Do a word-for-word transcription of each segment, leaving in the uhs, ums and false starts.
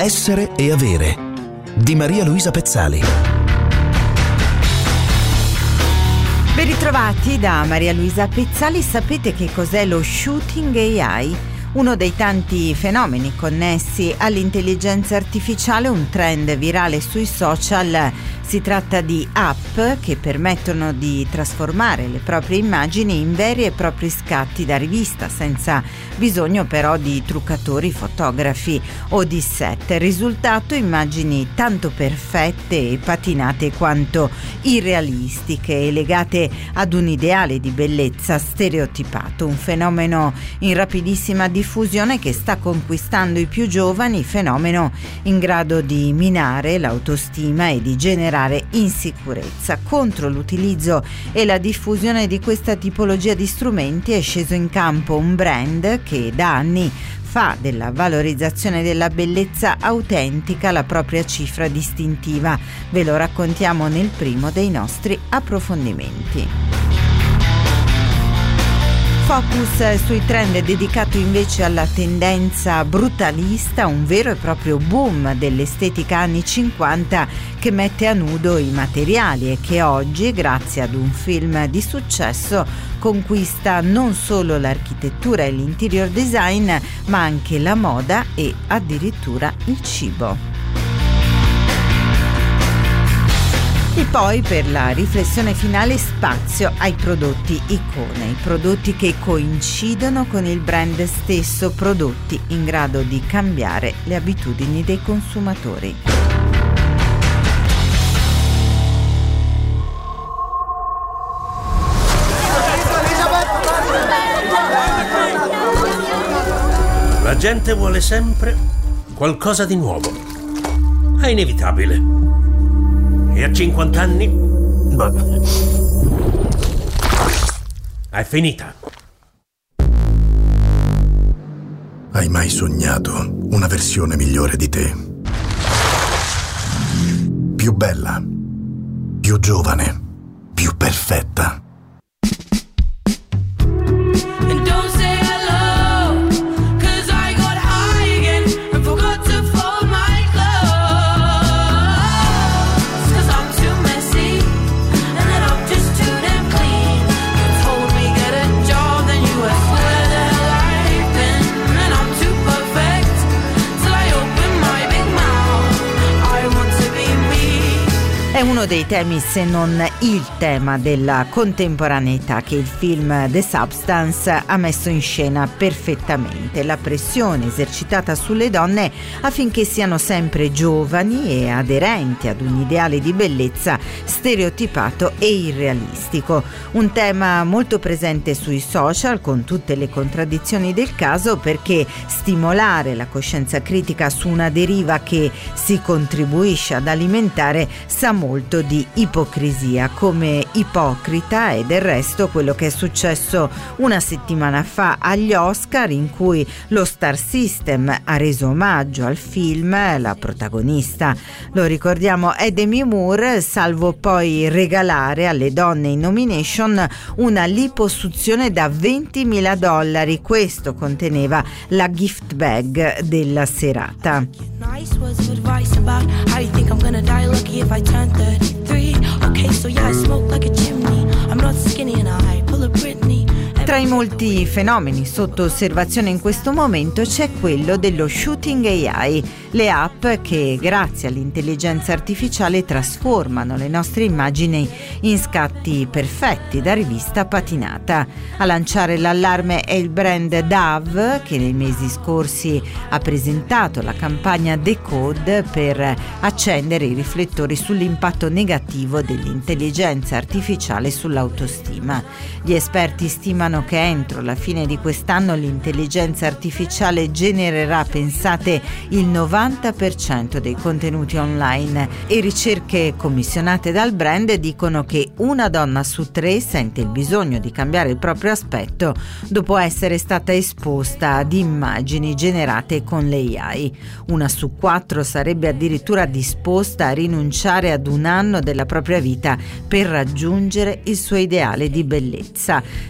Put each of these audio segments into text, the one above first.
Essere e avere di Maria Luisa Pezzali. Ben ritrovati da Maria Luisa Pezzali. Sapete che cos'è lo shooting A I? Uno dei tanti fenomeni connessi all'intelligenza artificiale, un trend virale sui social. Si tratta di app che permettono di trasformare le proprie immagini in veri e propri scatti da rivista, senza bisogno però di truccatori, fotografi o di set. Risultato: immagini tanto perfette e patinate quanto irrealistiche e legate ad un ideale di bellezza stereotipato, un fenomeno in rapidissima diffusione che sta conquistando i più giovani, fenomeno in grado di minare l'autostima e di generare insicurezza. Contro l'utilizzo e la diffusione di questa tipologia di strumenti è sceso in campo un brand che da anni fa della valorizzazione della bellezza autentica la propria cifra distintiva. Ve lo raccontiamo nel primo dei nostri approfondimenti. Focus sui trend dedicato invece alla tendenza brutalista, un vero e proprio boom dell'estetica anni cinquanta che mette a nudo i materiali e che oggi, grazie ad un film di successo, conquista non solo l'architettura e l'interior design, ma anche la moda e addirittura il cibo. E poi, per la riflessione finale, spazio ai prodotti icone, i prodotti che coincidono con il brand stesso, prodotti in grado di cambiare le abitudini dei consumatori. La gente vuole sempre qualcosa di nuovo. È inevitabile. E a cinquanta anni? È finita. Hai mai sognato una versione migliore di te? Più bella, più giovane, più perfetta. È uno dei temi, se non il tema, della contemporaneità che il film The Substance ha messo in scena perfettamente. La pressione esercitata sulle donne affinché siano sempre giovani e aderenti ad un ideale di bellezza stereotipato e irrealistico. Un tema molto presente sui social, con tutte le contraddizioni del caso, perché stimolare la coscienza critica su una deriva che si contribuisce ad alimentare sa molto di ipocrisia. Come ipocrita è del resto quello che è successo una settimana fa agli Oscar, in cui lo Star System ha reso omaggio al film. La protagonista, lo ricordiamo, è Demi Moore, salvo poi regalare alle donne in nomination una liposuzione da ventimila dollari. Questo conteneva la gift bag della serata. Nice words of advice about how you think I'm gonna die lucky if I turn thirty-three. Okay, so yeah, I smoke like a chimney. I'm not skinny and I pull a Britney. Tra i molti fenomeni sotto osservazione in questo momento c'è quello dello shooting A I, le app che grazie all'intelligenza artificiale trasformano le nostre immagini in scatti perfetti da rivista patinata. A lanciare l'allarme è il brand Dove, che nei mesi scorsi ha presentato la campagna Decode per accendere i riflettori sull'impatto negativo dell'intelligenza artificiale sull'autostima. Gli esperti stimano che entro la fine di quest'anno l'intelligenza artificiale genererà, pensate, il novanta per cento dei contenuti online, e ricerche commissionate dal brand dicono che una donna su tre sente il bisogno di cambiare il proprio aspetto dopo essere stata esposta ad immagini generate con l'A I. Una su quattro sarebbe addirittura disposta a rinunciare ad un anno della propria vita per raggiungere il suo ideale di bellezza. Ne abbiamo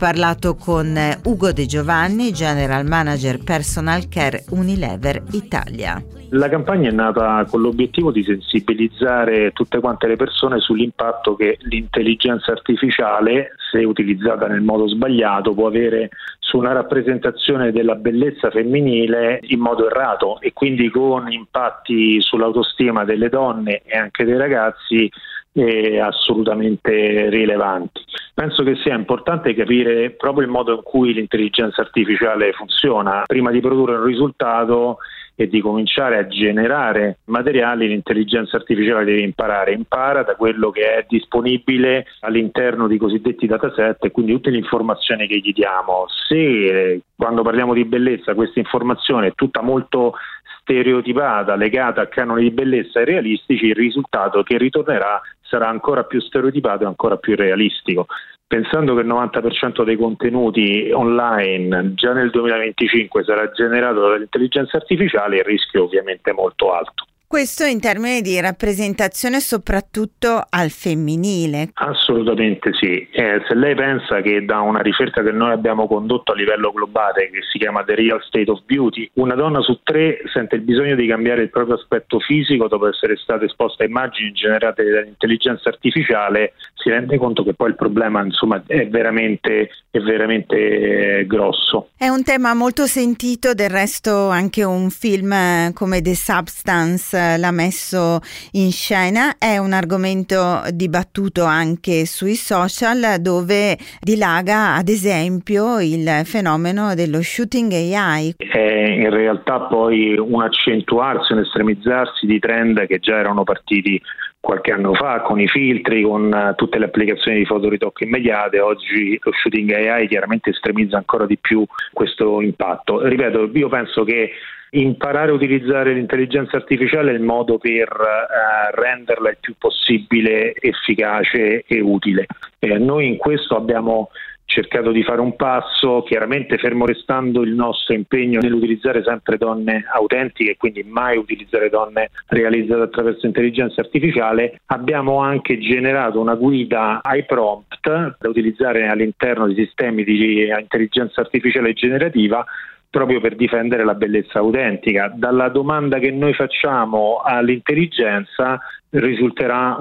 parlato con Ugo De Giovanni, General Manager Personal Care Unilever Italia. La campagna è nata con l'obiettivo di sensibilizzare tutte quante le persone sull'impatto che l'intelligenza artificiale, se utilizzata nel modo sbagliato, può avere su una rappresentazione della bellezza femminile in modo errato e quindi con impatti sull'autostima delle donne e anche dei ragazzi eh, assolutamente rilevanti. Penso che sia importante capire proprio il modo in cui l'intelligenza artificiale funziona. Prima di produrre un risultato e di cominciare a generare materiali, l'intelligenza artificiale deve imparare, impara da quello che è disponibile all'interno di cosiddetti dataset e quindi tutte le informazioni che gli diamo. Se eh, quando parliamo di bellezza questa informazione è tutta molto stereotipata, legata a canoni di bellezza e realistici, il risultato che ritornerà sarà ancora più stereotipato e ancora più realistico. Pensando che il novanta per cento dei contenuti online già nel duemilaventicinque sarà generato dall'intelligenza artificiale, il rischio ovviamente è molto alto. Questo in termini di rappresentazione soprattutto al femminile. Assolutamente sì. Eh, se lei pensa che da una ricerca che noi abbiamo condotto a livello globale, che si chiama The Real State of Beauty, una donna su tre sente il bisogno di cambiare il proprio aspetto fisico dopo essere stata esposta a immagini generate dall'intelligenza artificiale, si rende conto che poi il problema insomma è veramente, è veramente grosso. È un tema molto sentito, del resto anche un film come The Substance l'ha messo in scena, è un argomento dibattuto anche sui social, dove dilaga ad esempio il fenomeno dello shooting A I. È in realtà poi un accentuarsi, un estremizzarsi di trend che già erano partiti qualche anno fa con i filtri, con tutte le applicazioni di fotoritocco immediate. Oggi lo shooting A I chiaramente estremizza ancora di più questo impatto. Ripeto, io penso che imparare a utilizzare l'intelligenza artificiale è il modo per eh, renderla il più possibile efficace e utile. Eh, noi in questo abbiamo cercato di fare un passo, chiaramente fermo restando il nostro impegno nell'utilizzare sempre donne autentiche e quindi mai utilizzare donne realizzate attraverso intelligenza artificiale. Abbiamo anche generato una guida ai prompt da utilizzare all'interno di sistemi di intelligenza artificiale generativa proprio per difendere la bellezza autentica. Dalla domanda che noi facciamo all'intelligenza risulterà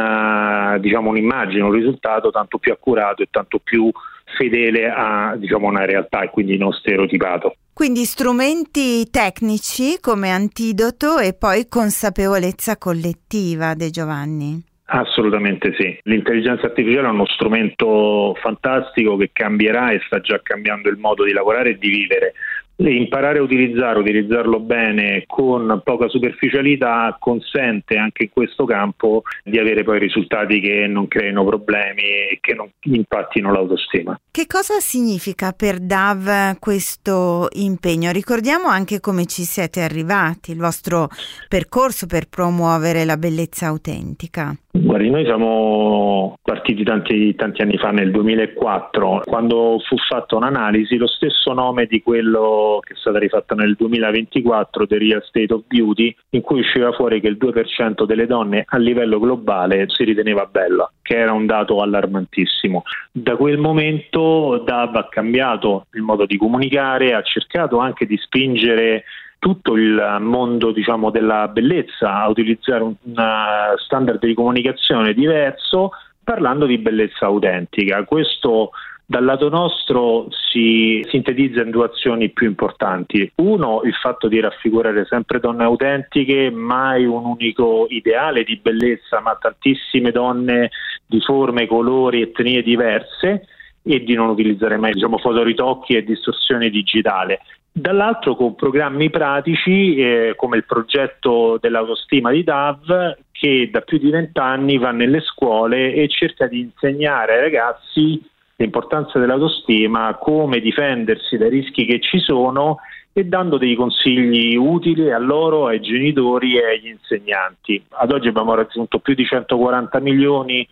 una, diciamo, un'immagine, un risultato tanto più accurato e tanto più fedele a, diciamo, una realtà e quindi non stereotipato. Quindi strumenti tecnici come antidoto e poi consapevolezza collettiva, De Giovanni. Assolutamente sì. L'intelligenza artificiale è uno strumento fantastico che cambierà e sta già cambiando il modo di lavorare e di vivere. E imparare a utilizzare, utilizzarlo bene con poca superficialità consente anche in questo campo di avere poi risultati che non creino problemi e che non impattino l'autostima. Che cosa significa per D A V questo impegno? Ricordiamo anche come ci siete arrivati, il vostro percorso per promuovere la bellezza autentica. Guardi, noi siamo partiti tanti, tanti anni fa, nel duemilaquattro, quando fu fatta un'analisi, lo stesso nome di quello che è stata rifatta nel duemilaventiquattro, The Real State of Beauty, in cui usciva fuori che il due per cento delle donne a livello globale si riteneva bella, che era un dato allarmantissimo. Da quel momento D A V ha cambiato il modo di comunicare, ha cercato anche di spingere tutto il mondo, diciamo, della bellezza a utilizzare un standard di comunicazione diverso, parlando di bellezza autentica. Questo dal lato nostro si sintetizza in due azioni più importanti. Uno, il fatto di raffigurare sempre donne autentiche, mai un unico ideale di bellezza, ma tantissime donne di forme, colori, etnie diverse, e di non utilizzare mai, diciamo, fotoritocchi e distorsione digitale. Dall'altro con programmi pratici eh, come il progetto dell'autostima di D A V, che da più di vent'anni va nelle scuole e cerca di insegnare ai ragazzi l'importanza dell'autostima, come difendersi dai rischi che ci sono e dando dei consigli utili a loro, ai genitori e agli insegnanti. Ad oggi abbiamo raggiunto più di centoquaranta milioni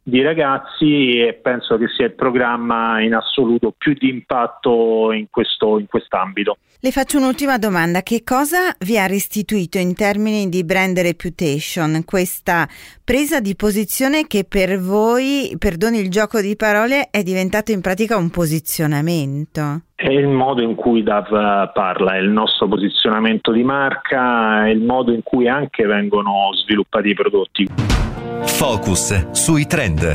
di ragazzi, e penso che sia il programma in assoluto più di impatto in questo in quest'ambito. Le faccio un'ultima domanda: che cosa vi ha restituito in termini di brand reputation questa presa di posizione che per voi, perdoni il gioco di parole, è diventato in pratica un posizionamento? È il modo in cui D A V parla, è il nostro posizionamento di marca, è il modo in cui anche vengono sviluppati i prodotti. Focus sui trend.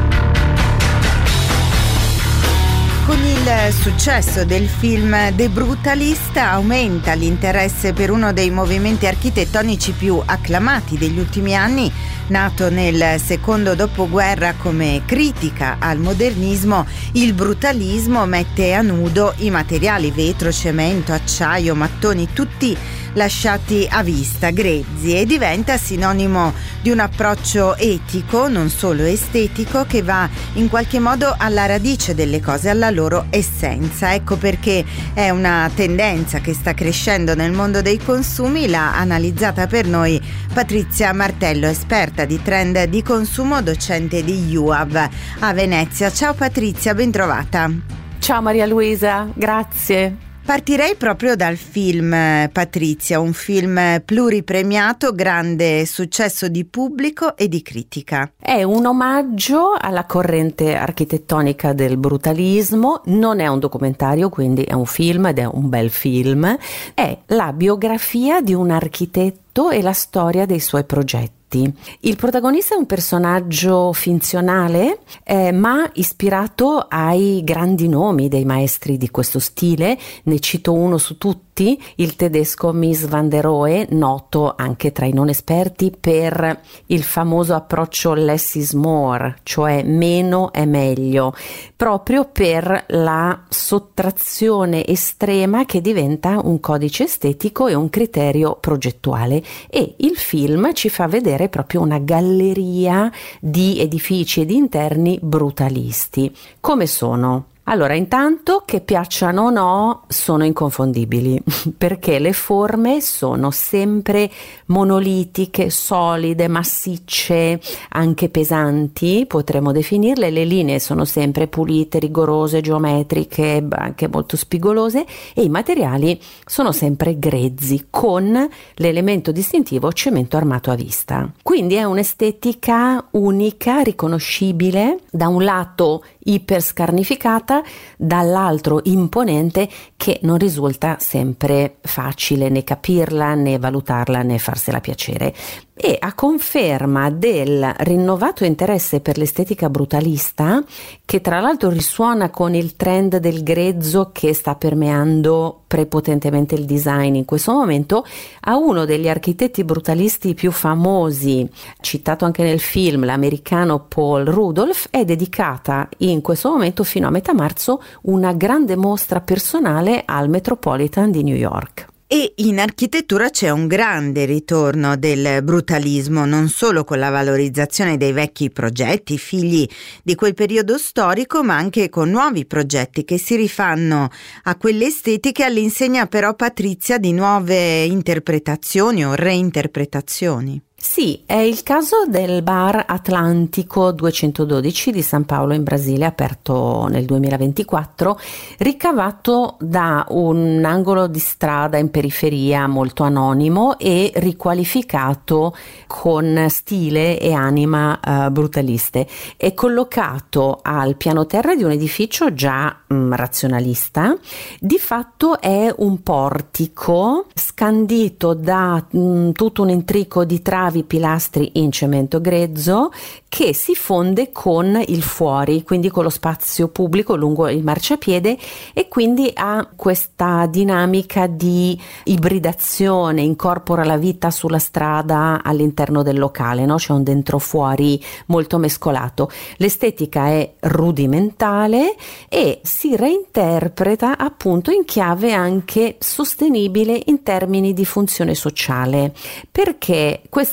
Con il successo del film The Brutalist aumenta l'interesse per uno dei movimenti architettonici più acclamati degli ultimi anni, nato nel secondo dopoguerra come critica al modernismo. Il brutalismo mette a nudo i materiali vetro, cemento, acciaio, mattoni, tutti lasciati a vista, grezzi, e diventa sinonimo di un approccio etico, non solo estetico, che va in qualche modo alla radice delle cose, alla loro essenza. Ecco perché è una tendenza che sta crescendo nel mondo dei consumi. L'ha analizzata per noi Patrizia Martello, esperta di trend di consumo, docente di U A V a Venezia. Ciao Patrizia, bentrovata. Ciao Maria Luisa, grazie. Partirei proprio dal film, Patrizia, un film pluripremiato, grande successo di pubblico e di critica. È un omaggio alla corrente architettonica del brutalismo, non è un documentario, quindi è un film ed è un bel film. È la biografia di un architetto e la storia dei suoi progetti. Il protagonista è un personaggio finzionale, eh, ma ispirato ai grandi nomi dei maestri di questo stile. Ne cito uno su tutti, il tedesco Mies van der Rohe, noto anche tra i non esperti per il famoso approccio less is more, cioè meno è meglio, proprio per la sottrazione estrema che diventa un codice estetico e un criterio progettuale. E il film ci fa vedere proprio una galleria di edifici e di interni brutalisti. Come sono? Allora, intanto, che piacciono o no, sono inconfondibili, perché le forme sono sempre monolitiche, solide, massicce, anche pesanti, potremmo definirle. Le linee sono sempre pulite, rigorose, geometriche, anche molto spigolose, e i materiali sono sempre grezzi, con l'elemento distintivo cemento armato a vista. Quindi è un'estetica unica, riconoscibile, da un lato iperscarnificata, dall'altro imponente, che non risulta sempre facile né capirla né valutarla né farsela piacere. E a conferma del rinnovato interesse per l'estetica brutalista, che tra l'altro risuona con il trend del grezzo che sta permeando prepotentemente il design in questo momento, a uno degli architetti brutalisti più famosi, citato anche nel film, l'americano Paul Rudolph, è dedicata in questo momento fino a metà marzo una grande mostra personale al Metropolitan di New York. E in architettura c'è un grande ritorno del brutalismo, non solo con la valorizzazione dei vecchi progetti, figli di quel periodo storico, ma anche con nuovi progetti che si rifanno a quelle estetiche, all'insegna però, Patrizia, di nuove interpretazioni o reinterpretazioni. Sì, è il caso del bar Atlantico duecentododici di San Paolo in Brasile, aperto nel duemilaventiquattro, ricavato da un angolo di strada in periferia molto anonimo e riqualificato con stile e anima uh, brutaliste. È collocato al piano terra di un edificio già mh, razionalista. Di fatto è un portico scandito da mh, tutto un intrico di travi, pilastri in cemento grezzo, che si fonde con il fuori, quindi con lo spazio pubblico lungo il marciapiede, e quindi ha questa dinamica di ibridazione, incorpora la vita sulla strada all'interno del locale, no? C'è un dentro fuori molto mescolato. L'estetica è rudimentale e si reinterpreta appunto in chiave anche sostenibile in termini di funzione sociale, perché questa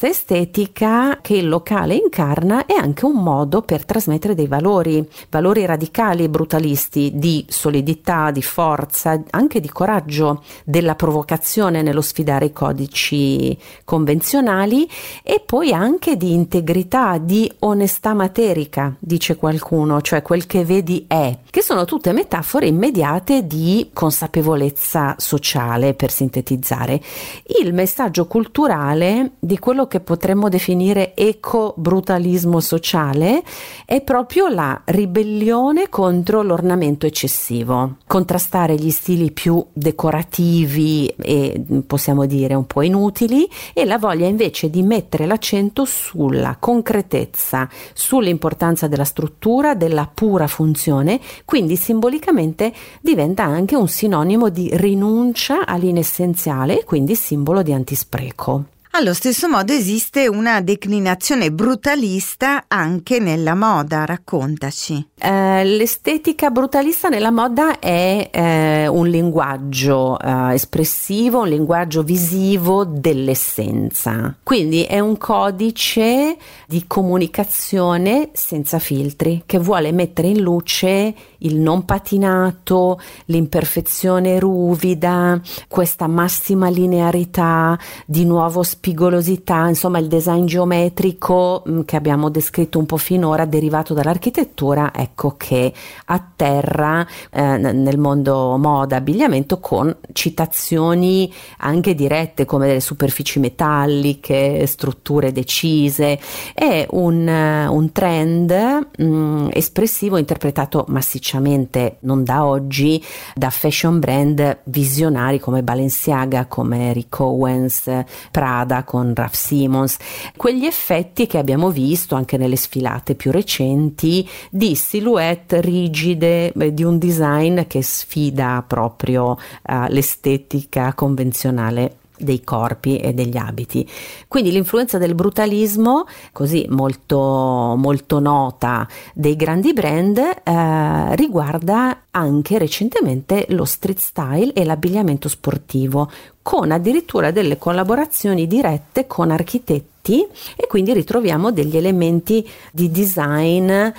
l'estetica che il locale incarna è anche un modo per trasmettere dei valori, valori radicali e brutalisti di solidità, di forza, anche di coraggio, della provocazione nello sfidare i codici convenzionali e poi anche di integrità, di onestà materica, dice qualcuno, cioè quel che vedi è, che sono tutte metafore immediate di consapevolezza sociale, per sintetizzare. Il messaggio culturale di quello che potremmo definire eco-brutalismo sociale è proprio la ribellione contro l'ornamento eccessivo, contrastare gli stili più decorativi e possiamo dire un po' inutili e la voglia invece di mettere l'accento sulla concretezza, sull'importanza della struttura, della pura funzione, quindi simbolicamente diventa anche un sinonimo di rinuncia all'inessenziale e quindi simbolo di antispreco. Allo stesso modo esiste una declinazione brutalista anche nella moda, raccontaci. Eh, l'estetica brutalista nella moda è eh, un linguaggio eh, espressivo, un linguaggio visivo dell'essenza, quindi è un codice di comunicazione senza filtri che vuole mettere in luce il non patinato, l'imperfezione ruvida, questa massima linearità, di nuovo spigolosità, insomma il design geometrico mh, che abbiamo descritto un po' finora, derivato dall'architettura, ecco che atterra eh, nel mondo moda, abbigliamento, con citazioni anche dirette come delle superfici metalliche, strutture decise. È un, uh, un trend mh, espressivo interpretato massicciamente, non da oggi, da fashion brand visionari come Balenciaga, come Rick Owens, Prada con Raf Simons, quegli effetti che abbiamo visto anche nelle sfilate più recenti di silhouette rigide, di un design che sfida proprio uh, l'estetica convenzionale dei corpi e degli abiti. Quindi l'influenza del brutalismo, così molto molto nota, dei grandi brand eh, riguarda anche recentemente lo street style e l'abbigliamento sportivo, con addirittura delle collaborazioni dirette con architetti, e quindi ritroviamo degli elementi di design eh,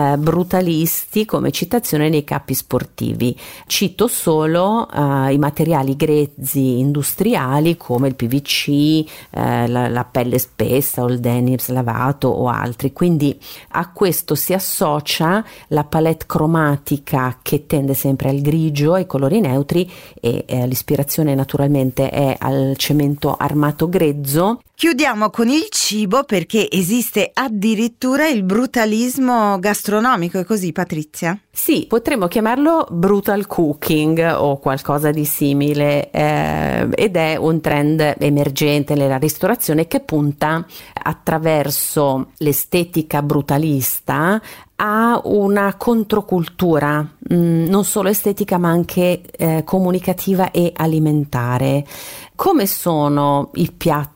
brutalisti come citazione nei capi sportivi. Cito solo eh, i materiali grezzi industriali come il P V C, eh, la, la pelle spessa o il denim lavato o altri. Quindi a questo si associa la palette cromatica che tende sempre al grigio, ai colori neutri, e eh, l'ispirazione naturalmente è al cemento armato grezzo. Chiudiamo con il cibo, perché esiste addirittura il brutalismo gastronomico, è così, Patrizia? Sì, potremmo chiamarlo brutal cooking o qualcosa di simile, eh, ed è un trend emergente nella ristorazione che punta attraverso l'estetica brutalista a una controcultura, mh, non solo estetica ma anche eh, comunicativa e alimentare. Come sono i piatti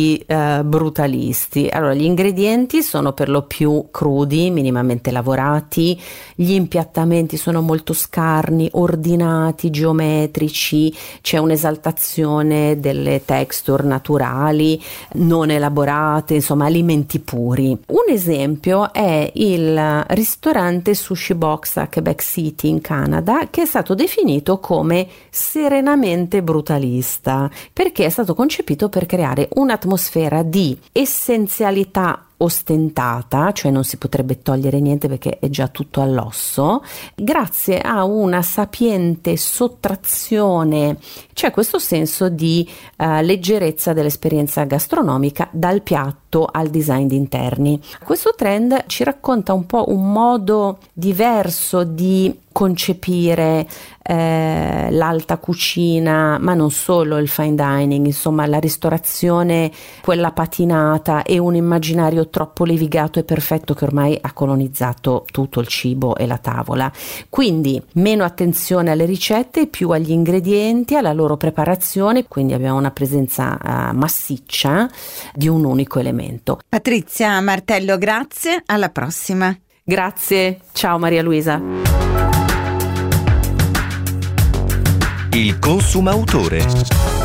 Uh, brutalisti? Allora, gli ingredienti sono per lo più crudi, minimamente lavorati, gli impiattamenti sono molto scarni, ordinati, geometrici, c'è un'esaltazione delle texture naturali, non elaborate, insomma alimenti puri. Un esempio è il ristorante Sushi Box a Quebec City in Canada, che è stato definito come serenamente brutalista perché è stato concepito per creare un un'atmosfera di essenzialità ostentata, cioè non si potrebbe togliere niente perché è già tutto all'osso, grazie a una sapiente sottrazione. C'è questo senso di uh, leggerezza dell'esperienza gastronomica, dal piatto al design di interni. Questo trend ci racconta un po' un modo diverso di concepire eh, l'alta cucina, ma non solo, il fine dining, insomma la ristorazione, quella patinata, e un immaginario troppo levigato e perfetto che ormai ha colonizzato tutto il cibo e la tavola. Quindi meno attenzione alle ricette, più agli ingredienti, alla loro preparazione, quindi abbiamo una presenza uh, massiccia di un unico elemento. Patrizia Martello, grazie, alla prossima. Grazie, ciao Maria Luisa. Il consumautore.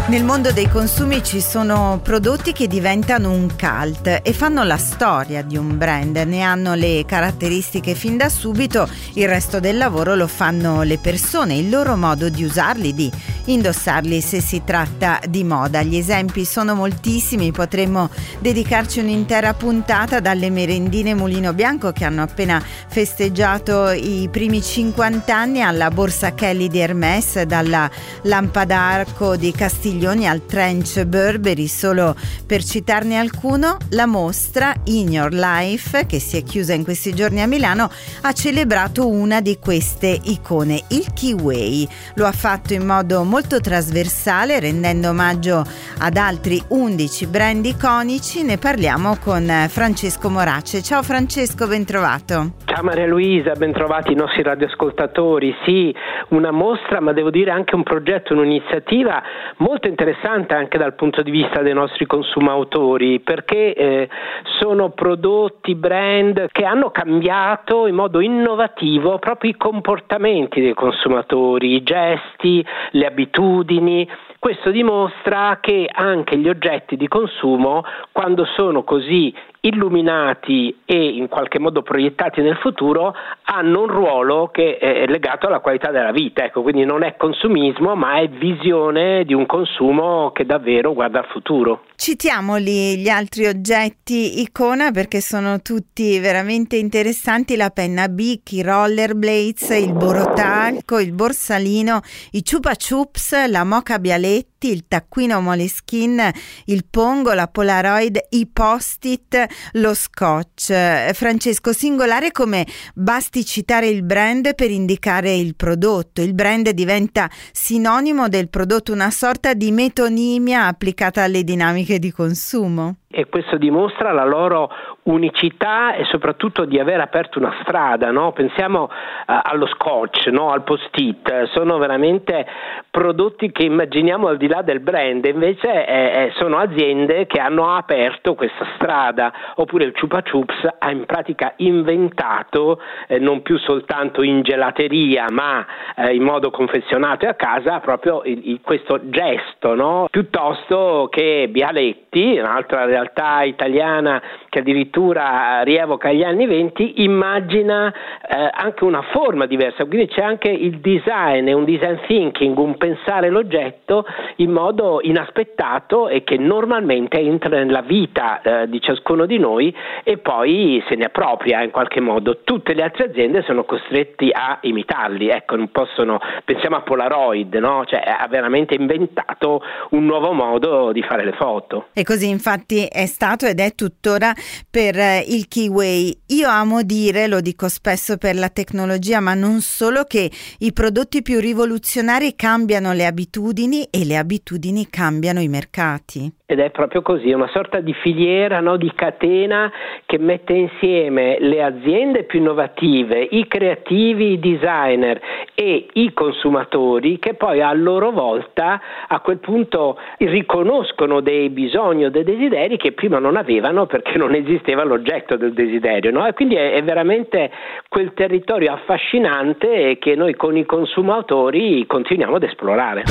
Nel mondo dei consumi ci sono prodotti che diventano un cult e fanno la storia di un brand, ne hanno le caratteristiche fin da subito, il resto del lavoro lo fanno le persone, il loro modo di usarli, di indossarli se si tratta di moda. Gli esempi sono moltissimi, potremmo dedicarci un'intera puntata, dalle merendine Mulino Bianco che hanno appena festeggiato i primi cinquanta anni alla borsa Kelly di Hermès, dalla lampada-arco di Castiglione al trench Burberry, solo per citarne alcuno. La mostra In Your Life, che si è chiusa in questi giorni a Milano, ha celebrato una di queste icone, il Kiwi. Lo ha fatto in modo molto trasversale, rendendo omaggio ad altri undici brand iconici. Ne parliamo con Francesco Morace. Ciao Francesco, ben trovato. Ciao Maria Luisa, ben trovati i nostri radioascoltatori. Sì, una mostra, ma devo dire anche un progetto, un'iniziativa molto interessante anche dal punto di vista dei nostri consumatori, perché eh, sono prodotti, brand che hanno cambiato in modo innovativo proprio i comportamenti dei consumatori, i gesti, le abitudini. Questo dimostra che anche gli oggetti di consumo, quando sono così illuminati e in qualche modo proiettati nel futuro, hanno un ruolo che è legato alla qualità della vita. Ecco, quindi non è consumismo, ma è visione di un consumo che davvero guarda al futuro. Citiamoli gli altri oggetti icona, perché sono tutti veramente interessanti: la penna Bic, i rollerblades, il borotalco, il borsalino, i chupa chups, la moka Bialetti, il taccuino Moleskine, il pongo, la Polaroid, i post-it, lo scotch. Francesco, singolare come basti citare il brand per indicare il prodotto. Il brand diventa sinonimo del prodotto, una sorta di metonimia applicata alle dinamiche di consumo. E questo dimostra la loro unicità e soprattutto di aver aperto una strada, no? Pensiamo uh, allo scotch, no? Al post-it. Sono veramente prodotti che immaginiamo al di là del brand, invece eh, eh, sono aziende che hanno aperto questa strada. Oppure il Chupa Chups ha in pratica inventato, eh, non più soltanto in gelateria ma eh, in modo confezionato e a casa, proprio il, il, questo gesto, no? Piuttosto che Bialetti, un'altra realtà italiana che addirittura rievoca gli anni venti, immagina eh, anche una forma diversa, quindi c'è anche il design e un design thinking, un pensare l'oggetto in modo inaspettato e che normalmente entra nella vita eh, di ciascuno di noi e poi se ne appropria in qualche modo. Tutte le altre aziende sono costretti a imitarli, ecco, non possono, pensiamo a Polaroid, no? Cioè ha veramente inventato un nuovo modo di fare le foto. E così infatti è stato ed è tuttora per il Kiwi. Io amo dire, lo dico spesso per la tecnologia, ma non solo, che i prodotti più rivoluzionari cambiano le abitudini e le abitudini cambiano i mercati. Ed è proprio così, una sorta di filiera, no, di catena che mette insieme le aziende più innovative, i creativi, i designer e i consumatori, che poi a loro volta a quel punto riconoscono dei bisogni o dei desideri che prima non avevano perché non esisteva l'oggetto del desiderio, no? E quindi è, è veramente quel territorio affascinante che noi con i consumatori continuiamo ad esplorare.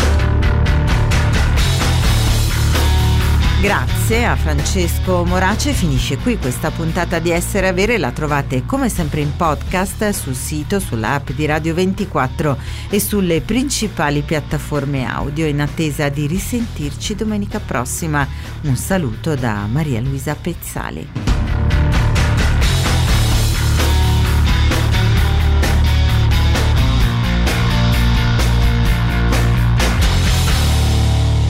Grazie a Francesco Morace. Finisce qui questa puntata di Essere Avere. La trovate come sempre in podcast sul sito, sull'app di Radio ventiquattro e sulle principali piattaforme audio. In attesa di risentirci domenica prossima, un saluto da Maria Luisa Pezzali.